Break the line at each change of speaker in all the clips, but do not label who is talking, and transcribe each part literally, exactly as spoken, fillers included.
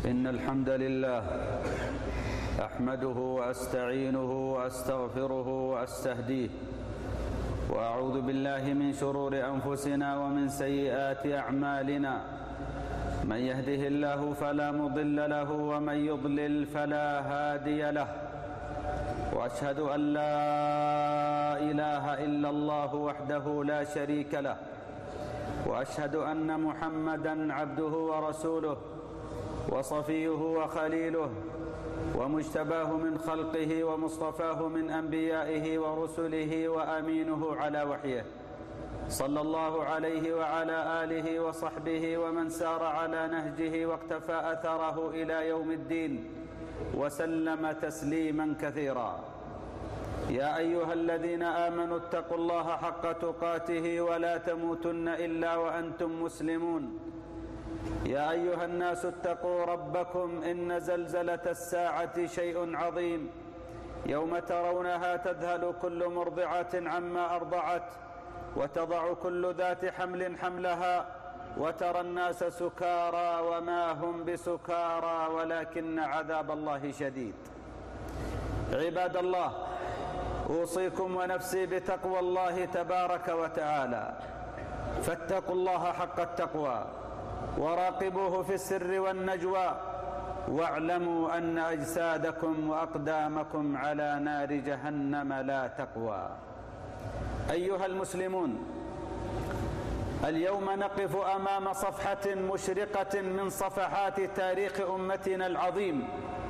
إن الحمد لله أحمده وأستعينه وأستغفره وأستهديه، وأعوذ بالله من شرور أنفسنا ومن سيئات أعمالنا. من يهده الله فلا مضل له ومن يضلل فلا هادي له، وأشهد أن لا إله إلا الله وحده لا شريك له، وأشهد أن محمدًا عبده ورسوله وصفيه وخليله ومجتباه من خلقه ومصطفاه من أنبيائه ورسله وأمينه على وحيه، صلى الله عليه وعلى آله وصحبه ومن سار على نهجه واقتفى أثره إلى يوم الدين وسلم تسليما كثيرا. يا أيها الذين آمنوا اتقوا الله حق تقاته ولا تموتن إلا وأنتم مسلمون. يا أيها الناس اتقوا ربكم، إن زلزلة الساعة شيء عظيم، يوم ترونها تذهل كل مرضعة عما أرضعت وتضع كل ذات حمل حملها، وترى الناس سكارى وما هم بسكارى ولكن عذاب الله شديد. عباد الله، أوصيكم ونفسي بتقوى الله تبارك وتعالى، فاتقوا الله حق التقوى وراقبوه في السر والنجوى، واعلموا أن أجسادكم وأقدامكم على نار جهنم لا تقوى. أيها المسلمون، اليوم نقف أمام صفحة مشرقة من صفحات تاريخ أمتنا العظيم،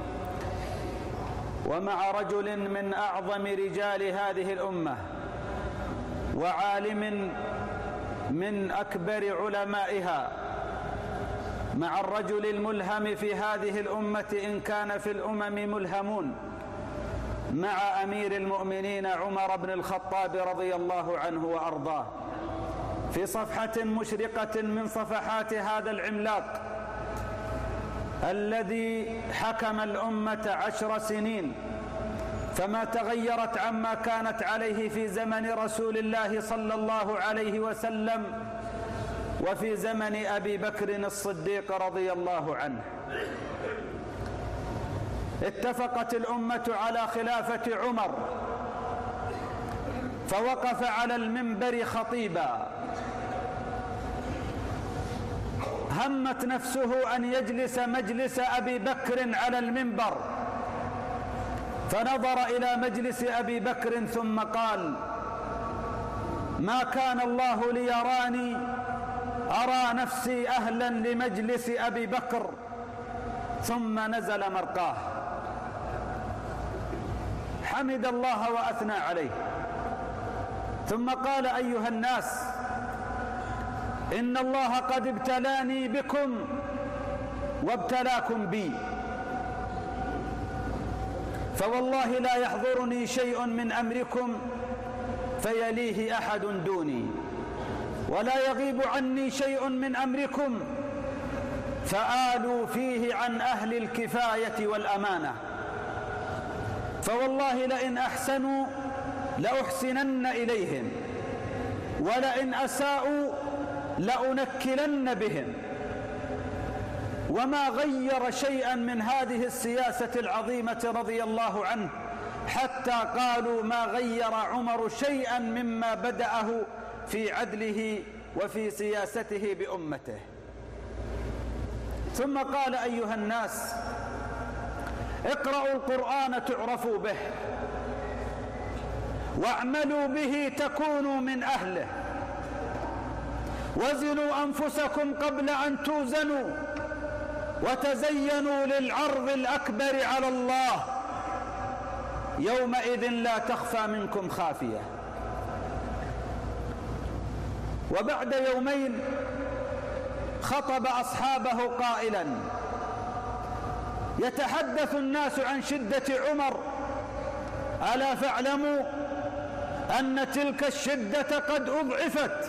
ومع رجل من أعظم رجال هذه الأمة وعالم من أكبر علمائها، مع الرجل الملهم في هذه الأمة إن كان في الأمم ملهمون، مع أمير المؤمنين عمر بن الخطاب رضي الله عنه وأرضاه، في صفحة مشرقة من صفحات هذا العملاق الذي حكم الأمة عشر سنين، فما تغيرت عما كانت عليه في زمن رسول الله صلى الله عليه وسلم وفي زمن أبي بكر الصديق رضي الله عنه. اتفقت الأمة على خلافة عمر، فوقف على المنبر خطيبا، همت نفسه أن يجلس مجلس أبي بكر على المنبر، فنظر إلى مجلس أبي بكر ثم قال: ما كان الله ليراني أرى نفسي أهلا لمجلس أبي بكر، ثم نزل مرقاه، حمد الله وأثنى عليه، ثم قال: أيها الناس، إن الله قد ابتلاني بكم وابتلاكم بي، فوالله لا يحضرني شيء من أمركم فيليه أحد دوني، ولا يغيب عني شيء من أمركم فآلوا فيه عن أهل الكفاية والأمانة، فوالله لئن أحسنوا لأحسنن إليهم، ولئن أساءوا لأنكلن بهم. وما غير شيئا من هذه السياسة العظيمة رضي الله عنه، حتى قالوا ما غير عمر شيئا مما بدأه في عدله وفي سياسته بأمته. ثم قال: أيها الناس، اقرأوا القرآن تعرفوا به، واعملوا به تكونوا من أهله، وزنوا أنفسكم قبل أن توزنوا، وتزينوا للعرض الأكبر على الله، يومئذ لا تخفى منكم خافية. وبعد يومين خطب أصحابه قائلا: يتحدث الناس عن شدة عمر، ألا فاعلموا أن تلك الشدة قد أضعفت،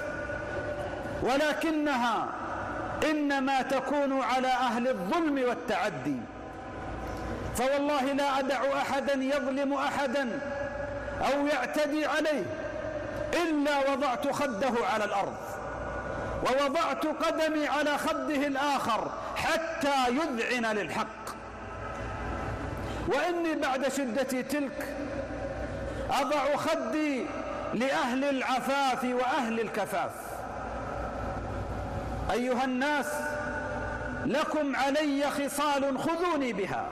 ولكنها إنما تكون على أهل الظلم والتعدي، فوالله لا أدع أحدا يظلم أحدا أو يعتدي عليه إلا وضعت خده على الأرض، ووضعت قدمي على خده الآخر حتى يذعن للحق. وإني بعد شدتي تلك أضع خدي لأهل العفاف وأهل الكفاف. أيها الناس، لكم علي خصال خذوني بها.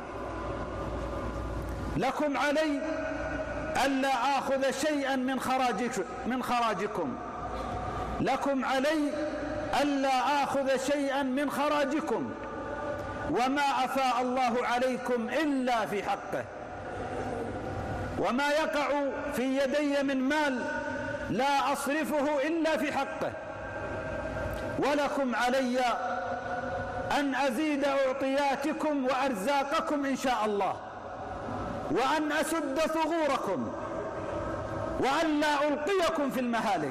لكم علي ألا آخذ شيئا من خراجك من خراجكم لكم علي ألا آخذ شيئا من خراجكم، وما أفاء الله عليكم إلا في حقه، وما يقع في يدي من مال لا أصرفه إلا في حقه. ولكم علي أن أزيد أعطياتكم وأرزاقكم إن شاء الله، وأن أسد ثغوركم، وأن لا ألقيكم في المهالك،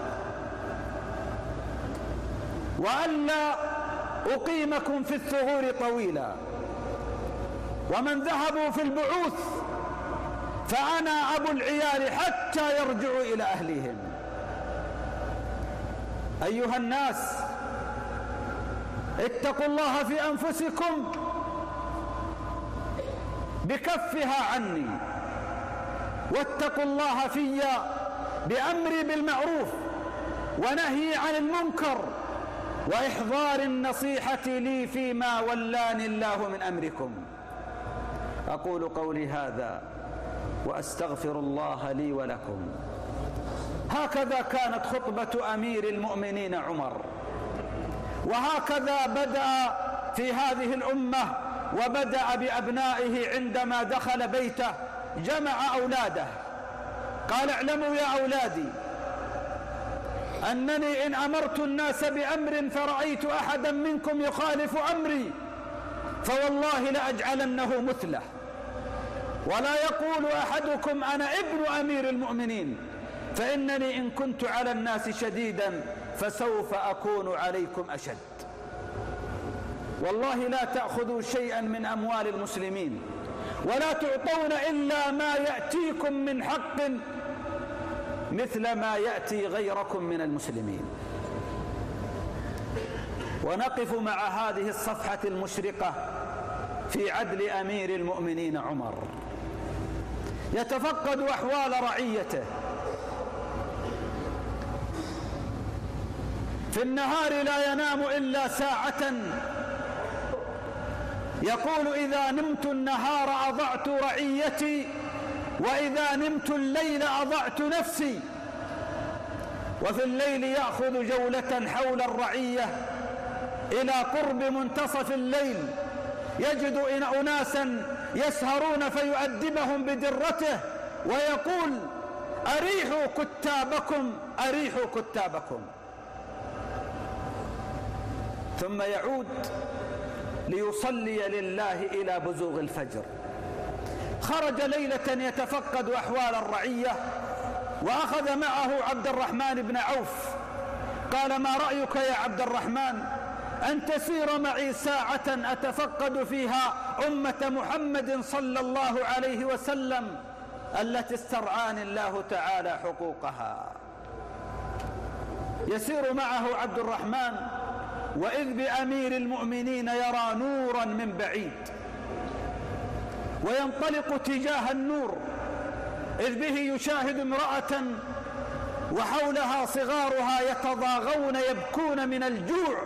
وأن لا أقيمكم في الثغور طويلا. ومن ذهبوا في البعوث فأنا أبو العيال حتى يرجعوا إلى أهليهم. أيها الناس، اتقوا الله في أنفسكم بكفها عني، واتقوا الله في بأمري بالمعروف ونهي عن المنكر وإحضار النصيحة لي فيما ولاني الله من أمركم. أقول قولي هذا وأستغفر الله لي ولكم. هكذا كانت خطبة أمير المؤمنين عمر، وهكذا بدأ في هذه الأمة، وبدأ بأبنائه عندما دخل بيته جمع أولاده. قال: اعلموا يا أولادي أنني إن أمرت الناس بأمر فرأيت أحدا منكم يخالف أمري فوالله لأجعلنه مثله، ولا يقول أحدكم أنا ابن أمير المؤمنين، فإنني إن كنت على الناس شديدا فسوف أكون عليكم أشد. والله لا تأخذوا شيئا من أموال المسلمين ولا تعطون إلا ما يأتيكم من حق مثل ما يأتي غيركم من المسلمين. ونقف مع هذه الصفحة المشرقة في عدل أمير المؤمنين عمر، يتفقد أحوال رعيته. في النهار لا ينام إلا ساعة، يقول: إذا نمت النهار أضعت رعيتي، وإذا نمت الليل أضعت نفسي. وفي الليل يأخذ جولة حول الرعية إلى قرب منتصف الليل، يجد إن أناسا يسهرون فيؤدبهم بدرته ويقول: أريحوا كتابكم أريحوا كتابكم. ثم يعود ليصلي لله إلى بزوغ الفجر. خرج ليلة يتفقد أحوال الرعية، وأخذ معه عبد الرحمن بن عوف. قال: ما رأيك يا عبد الرحمن أن تسير معي ساعة أتفقد فيها أمة محمد صلى الله عليه وسلم التي استرعاني الله تعالى حقوقها؟ يسير معه عبد الرحمن، وإذ بأمير المؤمنين يرى نورا من بعيد، وينطلق تجاه النور، إذ به يشاهد امرأة وحولها صغارها يتضاغون يبكون من الجوع،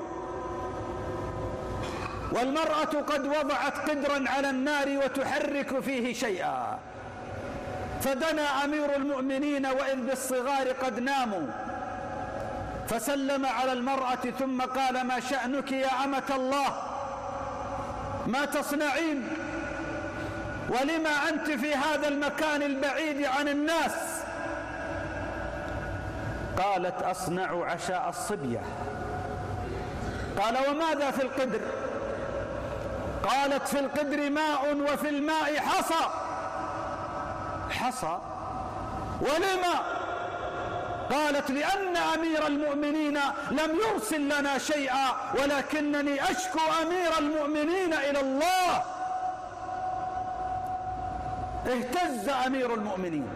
والمرأة قد وضعت قدرا على النار وتحرك فيه شيئا. فدنا أمير المؤمنين وإذ بالصغار قد ناموا، فسلم على المرأة ثم قال: ما شأنك يا أمة الله؟ ما تصنعين؟ ولما أنت في هذا المكان البعيد عن الناس؟ قالت: أصنع عشاء الصبية. قال: وماذا في القدر؟ قالت: في القدر ماء وفي الماء حصى. حصى؟ ولما؟ قالت: لأن أمير المؤمنين لم يرسل لنا شيئا، ولكنني أشكو أمير المؤمنين إلى الله. اهتز أمير المؤمنين،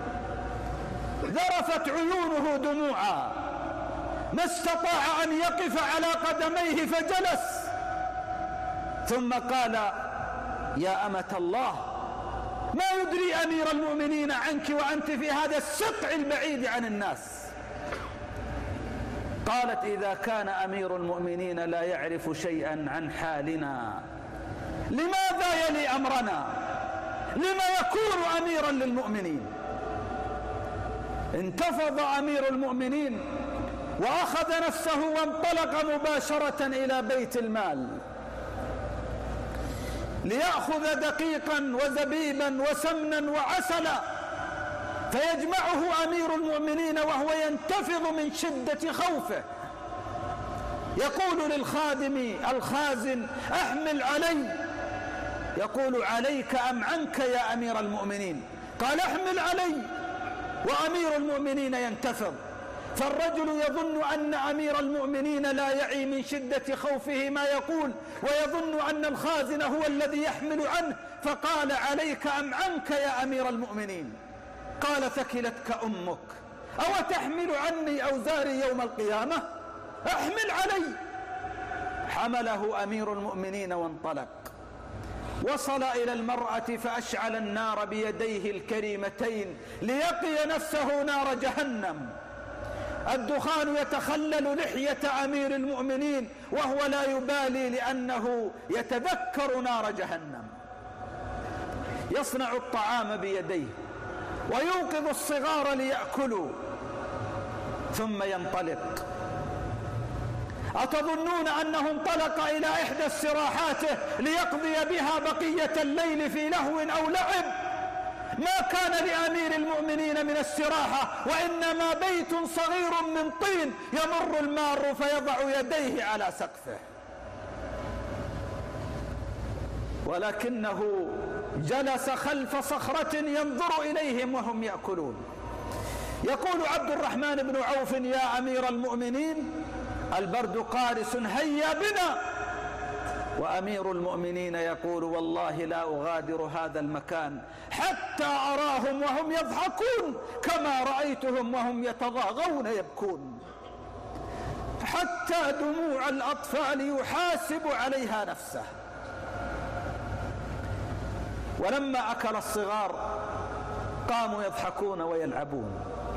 ذرفت عيونه دموعا، ما استطاع أن يقف على قدميه فجلس. ثم قال يا أمة الله ما يدري أمير المؤمنين عنك وأنت في هذا السقع البعيد عن الناس؟ قالت إذا كان أمير المؤمنين لا يعرف شيئا عن حالنا لماذا يلي أمرنا؟ لما يكون أميرا للمؤمنين؟ انتفض أمير المؤمنين وأخذ نفسه وانطلق مباشرة إلى بيت المال ليأخذ دقيقا وزبيبا وسمنا وعسلا فيجمعه أمير المؤمنين وهو ينتفض من شدة خوفه. يقول للخادم الخازن احمل علي، يقول عليك أم عنك يا أمير المؤمنين؟ قال احمل علي، وأمير المؤمنين ينتفض. فالرجل يظن أن أمير المؤمنين لا يعي من شدة خوفه ما يقول، ويظن أن الخازن هو الذي يحمل عنه، فقال عليك أم عنك يا أمير المؤمنين؟ قال ثكلتك أمك، أو تحمل عني أوزاري يوم القيامة؟ احمل علي. حمله أمير المؤمنين وانطلق، وصل إلى المرأة فأشعل النار بيديه الكريمتين ليقي نفسه نار جهنم. الدخان يتخلل لحية أمير المؤمنين وهو لا يبالي لأنه يتذكر نار جهنم. يصنع الطعام بيديه ويوقظ الصغار ليأكلوا ثم ينطلق. أتظنون أنه انطلق إلى إحدى استراحاته ليقضي بها بقية الليل في لهو أو لعب؟ ما كان لأمير المؤمنين من استراحة، وإنما بيت صغير من طين يمر المار فيضع يديه على سقفه، ولكنه جلس خلف صخرة ينظر إليهم وهم يأكلون. يقول عبد الرحمن بن عوف يا أمير المؤمنين البرد قارس هيا بنا، وأمير المؤمنين يقول والله لا أغادر هذا المكان حتى أراهم وهم يضحكون كما رأيتهم وهم يتضاغون يبكون، حتى دموع الأطفال يحاسب عليها نفسه. ولما أكل الصغار قاموا يضحكون ويلعبون.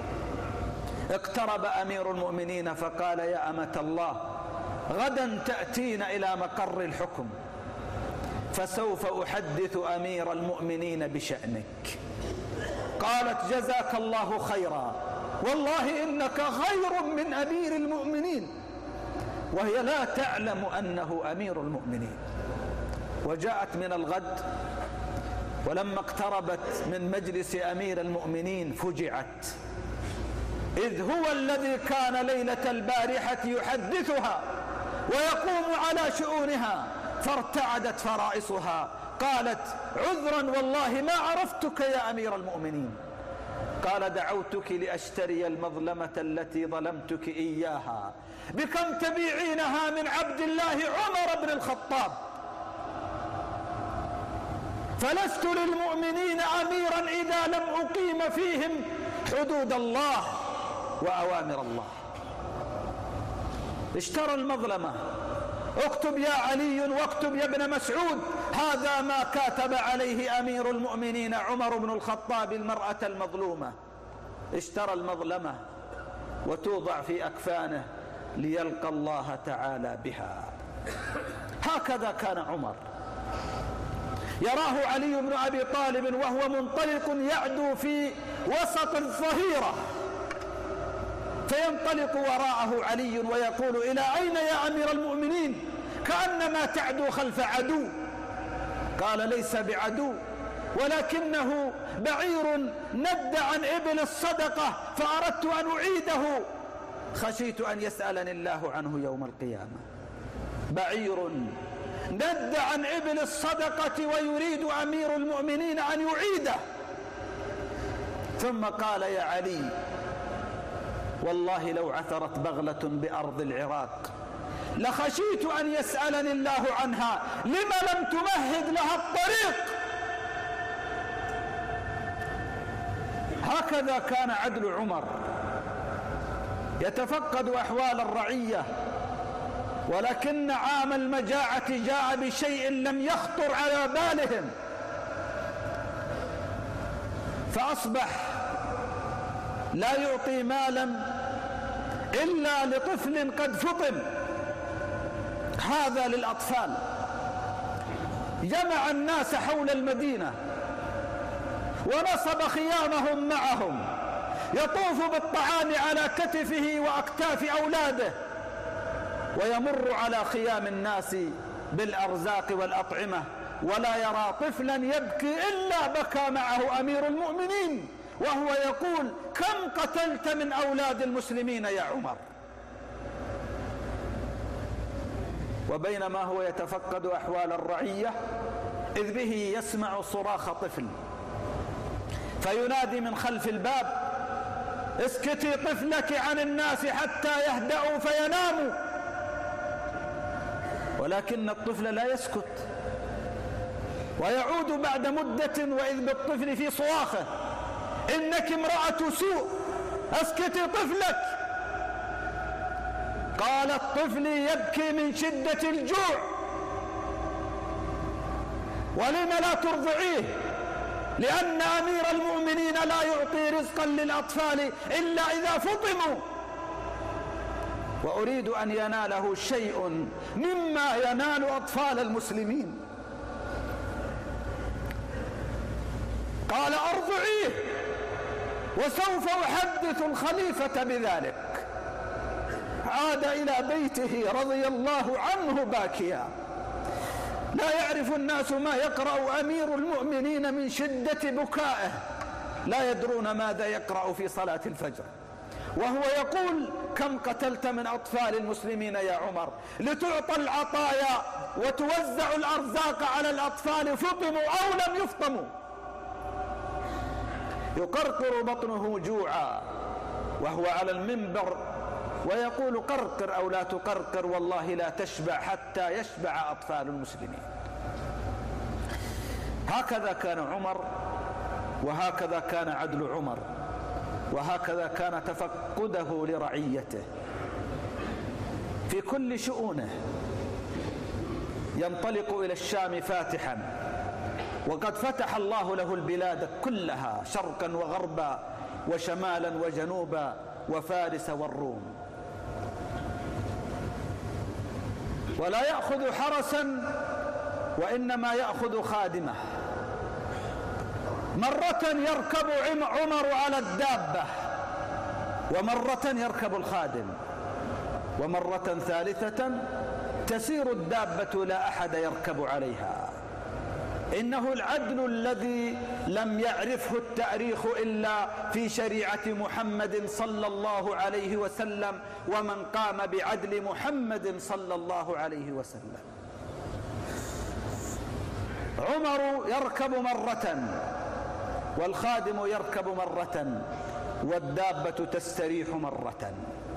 اقترب أمير المؤمنين فقال يا أمة الله غدا تأتين إلى مقر الحكم فسوف أحدث أمير المؤمنين بشأنك. قالت جزاك الله خيرا، والله إنك خير من أمير المؤمنين، وهي لا تعلم أنه أمير المؤمنين. وجاءت من الغد، ولما اقتربت من مجلس أمير المؤمنين فجعت، إذ هو الذي كان ليلة البارحة يحدثها ويقوم على شؤونها، فارتعدت فرائصها. قالت عذرا والله ما عرفتك يا أمير المؤمنين. قال دعوتك لأشتري المظلمة التي ظلمتك إياها، بكم تبيعينها من عبد الله عمر بن الخطاب؟ فلست للمؤمنين أميرا إذا لم أقيم فيهم حدود الله وأوامر الله. اشترى المظلمة. اكتب يا علي واكتب يا ابن مسعود هذا ما كاتب عليه أمير المؤمنين عمر بن الخطاب المرأة المظلومة. اشترى المظلمة وتوضع في أكفانه ليلقى الله تعالى بها. هكذا كان عمر. يراه علي بن أبي طالب وهو منطلق يعدو في وسط الظهيرة، فينطلق وراءه علي ويقول إلى أين يا أمير المؤمنين؟ كأنما تعدو خلف عدو. قال ليس بعدو، ولكنه بعير ند عن إبل الصدقة فأردت أن أعيده، خشيت أن يسألني الله عنه يوم القيامة. بعير ند عن إبل الصدقة ويريد أمير المؤمنين أن يعيده. ثم قال يا علي والله لو عثرت بغلة بأرض العراق لخشيت أن يسألني الله عنها، لما لم تمهد لها الطريق؟ هكذا كان عدل عمر، يتفقد أحوال الرعية ولكن عام المجاعة جاء بشيء لم يخطر على بالهم، فأصبح لا يعطي مالا إلا لطفل قد فطم. هذا للأطفال. جمع الناس حول المدينة ونصب خيامهم معهم، يطوف بالطعام على كتفه وأكتاف أولاده، ويمر على خيام الناس بالأرزاق والأطعمة، ولا يرى طفلا يبكي إلا بكى معه أمير المؤمنين وهو يقول: كم قتلت من أولاد المسلمين يا عمر؟ وبينما هو يتفقد أحوال الرعية إذ به يسمع صراخ طفل، فينادي من خلف الباب: اسكتي طفلك عن الناس حتى يهدأوا فيناموا. ولكن الطفل لا يسكت، ويعود بعد مدة وإذ بالطفل في صواخه: إنك امرأة سوء، اسكتي طفلك. قال الطفل يبكي من شدة الجوع. ولم لا ترضعيه؟ لأن أمير المؤمنين لا يعطي رزقا للأطفال إلا إذا فطموا، وأريد أن يناله شيء مما ينال أطفال المسلمين. قال: أرضعيه وسوف أحدث الخليفة بذلك. عاد إلى بيته رضي الله عنه باكيا. لا يعرف الناس ما يقرأ أمير المؤمنين من شدة بكائه، لا يدرون ماذا يقرأ في صلاة الفجر، وهو يقول: كم قتلت من أطفال المسلمين يا عمر؟ لتعطى العطايا وتوزع الأرزاق على الأطفال، فطموا أو لم يفطموا. يقرقر بطنه جوعا وهو على المنبر ويقول: قرقر أو لا تقرقر، والله لا تشبع حتى يشبع أطفال المسلمين. هكذا كان عمر، وهكذا كان عدل عمر، وهكذا كان تفقده لرعيته في كل شؤونه. ينطلق إلى الشام فاتحا، وقد فتح الله له البلاد كلها شرقا وغربا وشمالا وجنوبا وفارس والروم، ولا يأخذ حرسا وإنما يأخذ خادمة. مرة يركب عمر على الدابة، ومرة يركب الخادم، ومرة ثالثة تسير الدابة لا أحد يركب عليها. إنه العدل الذي لم يعرفه التاريخ إلا في شريعة محمد صلى الله عليه وسلم، ومن قام بعدل محمد صلى الله عليه وسلم. عمر يركب مرة، والخادم يركب مرة، والدابة تستريح مرة.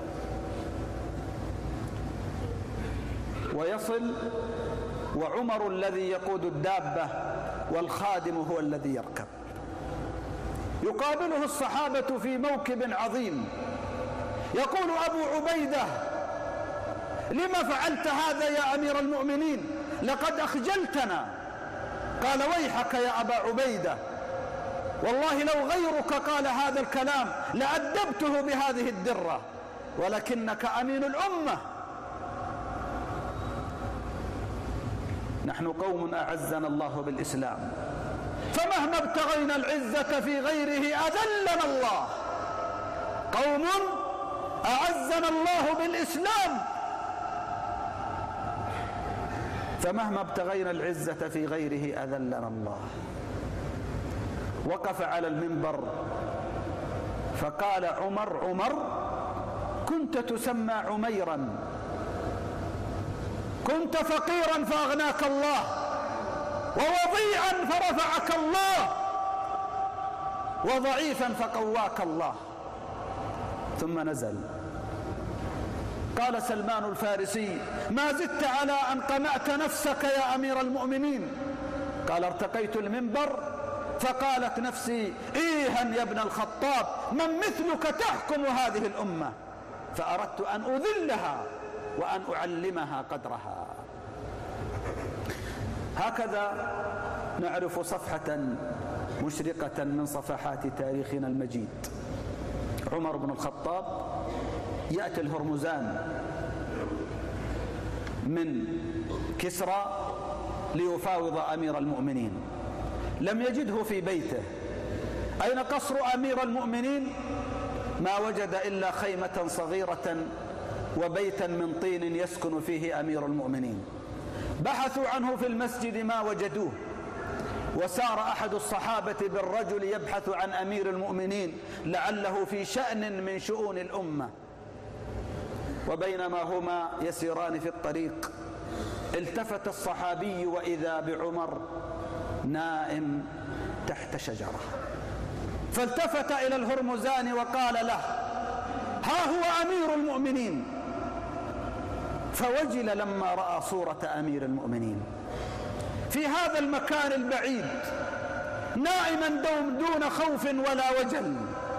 ويصل وعمر الذي يقود الدابة والخادم هو الذي يركب. يقابله الصحابة في موكب عظيم، يقول أبو عبيدة: لما فعلت هذا يا أمير المؤمنين؟ لقد أخجلتنا. قال: ويحك يا أبا عبيدة، والله لو غيرك قال هذا الكلام لأدبته بهذه الدرة، ولكنك أمين الأمة. نحن قوم أعزنا الله بالإسلام، فمهما ابتغينا العزة في غيره أذلنا الله. قوم أعزنا الله بالإسلام، فمهما ابتغينا العزة في غيره أذلنا الله. وقف على المنبر فقال عمر: عمر كنت تسمى عميرا، كنت فقيرا فأغناك الله، ووضيعا فرفعك الله، وضعيفا فقواك الله. ثم نزل. قال سلمان الفارسي: ما زدت على أن قمعت نفسك يا أمير المؤمنين. قال: ارتقيت المنبر فقالت نفسي: إيها يا ابن الخطاب، من مثلك تحكم هذه الأمة؟ فأردت أن أذلها وأن أعلمها قدرها. هكذا نعرف صفحة مشرقة من صفحات تاريخنا المجيد. عمر بن الخطاب يأتي الهرمزان من كسرى ليفاوض أمير المؤمنين، لم يجده في بيته. أين قصر أمير المؤمنين؟ ما وجد إلا خيمة صغيرة وبيتا من طين يسكن فيه أمير المؤمنين. بحثوا عنه في المسجد ما وجدوه، وسار أحد الصحابة بالرجل يبحث عن أمير المؤمنين لعله في شأن من شؤون الأمة. وبينما هما يسيران في الطريق التفت الصحابي وإذا بعمر نائم تحت شجرة، فالتفت إلى الهرمزان وقال له: ها هو أمير المؤمنين. فوجل لما رأى صورة أمير المؤمنين في هذا المكان البعيد نائما دون خوف ولا وجل.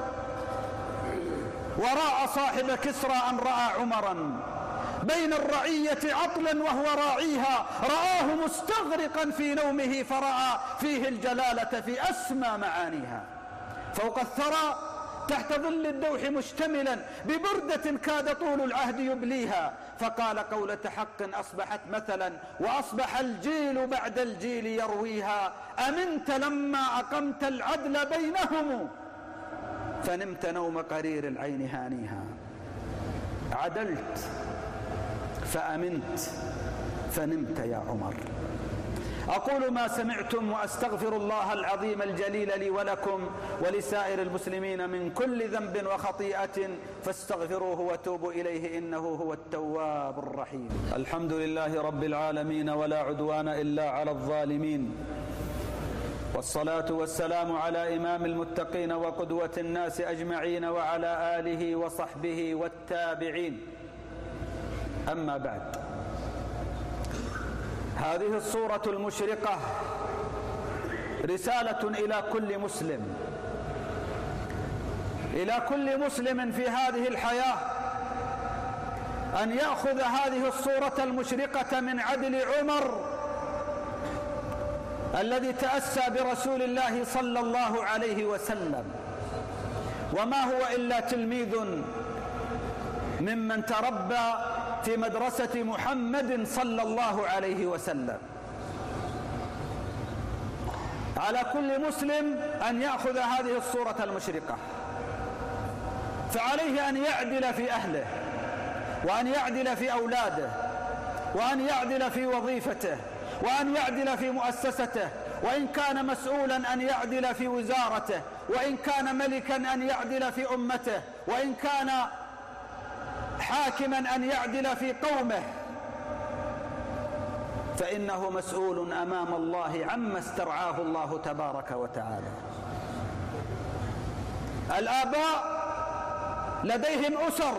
وراء صاحب كسرى أن رأى عمرا بين الرعية عطلا وهو راعيها، رآه مستغرقا في نومه فرأى فيه الجلالة في أسمى معانيها، فوق الثرى تحت ظل الدوح مشتملا ببردة كاد طول العهد يبليها، فقال قولة حق أصبحت مثلا وأصبح الجيل بعد الجيل يرويها. أمنت لما أقمت العدل بينهم فنمت نوم قرير العين هانيها. عدلت فأمنت فنمت يا عمر. أقول ما سمعتم وأستغفر الله العظيم الجليل لي ولكم ولسائر المسلمين من كل ذنب وخطيئة فاستغفروه وتوبوا إليه إنه هو التواب الرحيم. الحمد لله رب العالمين ولا عدوان إلا على الظالمين، والصلاة والسلام على إمام المتقين وقدوة الناس أجمعين وعلى آله وصحبه والتابعين. أما بعد، هذه الصورة المشرقة رسالة إلى كل مسلم، إلى كل مسلم في هذه الحياة أن يأخذ هذه الصورة المشرقة من عدل عمر الذي تأسى برسول الله صلى الله عليه وسلم، وما هو إلا تلميذ ممن تربى في مدرسة محمد صلى الله عليه وسلم. على كل مسلم أن يأخذ هذه الصورة المشرقة، فعليه أن يعدل في أهله، وأن يعدل في أولاده، وأن يعدل في وظيفته، وأن يعدل في مؤسسته، وإن كان مسؤولا أن يعدل في وزارته، وإن كان ملكا أن يعدل في أمته، وإن كان حاكما أن يعدل في قومه، فإنه مسؤول أمام الله عما استرعاه الله تبارك وتعالى. الآباء لديهم أسر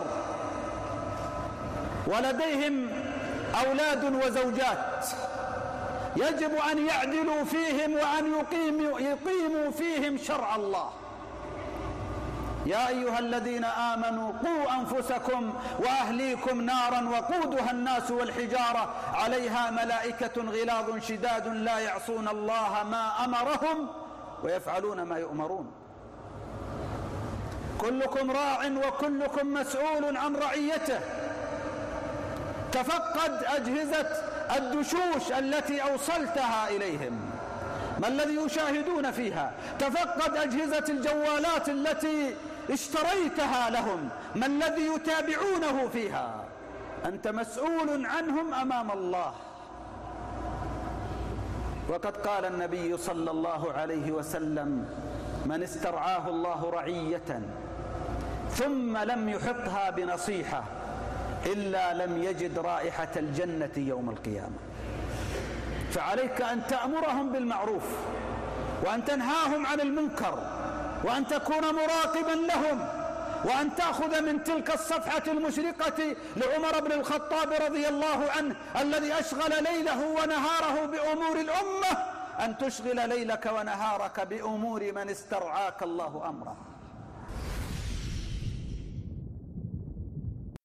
ولديهم أولاد وزوجات، يجب أن يعدلوا فيهم وأن يقيموا, يقيموا فيهم شرع الله. يا أيها الذين آمنوا قوا أنفسكم وأهليكم نارا وقودها الناس والحجارة عليها ملائكة غلاظ شداد لا يعصون الله ما أمرهم ويفعلون ما يؤمرون. كلكم راع وكلكم مسؤول عن رعيته. تفقد أجهزة الدشوش التي أوصلتها إليهم، ما الذي يشاهدون فيها؟ تفقد أجهزة الجوالات التي اشتريتها لهم، ما الذي يتابعونه فيها؟ أنت مسؤول عنهم أمام الله. وقد قال النبي صلى الله عليه وسلم: من استرعاه الله رعية ثم لم يحطها بنصيحة إلا لم يجد رائحة الجنة يوم القيامة. فعليك أن تأمرهم بالمعروف وأن تنهاهم عن المنكر وأن تكون مراقبا لهم، وأن تأخذ من تلك الصفحة المشرقة لعمر بن الخطاب رضي الله عنه الذي أشغل ليله ونهاره بأمور الأمة، أن تشغل ليلك ونهارك بأمور من استرعاك الله أمره.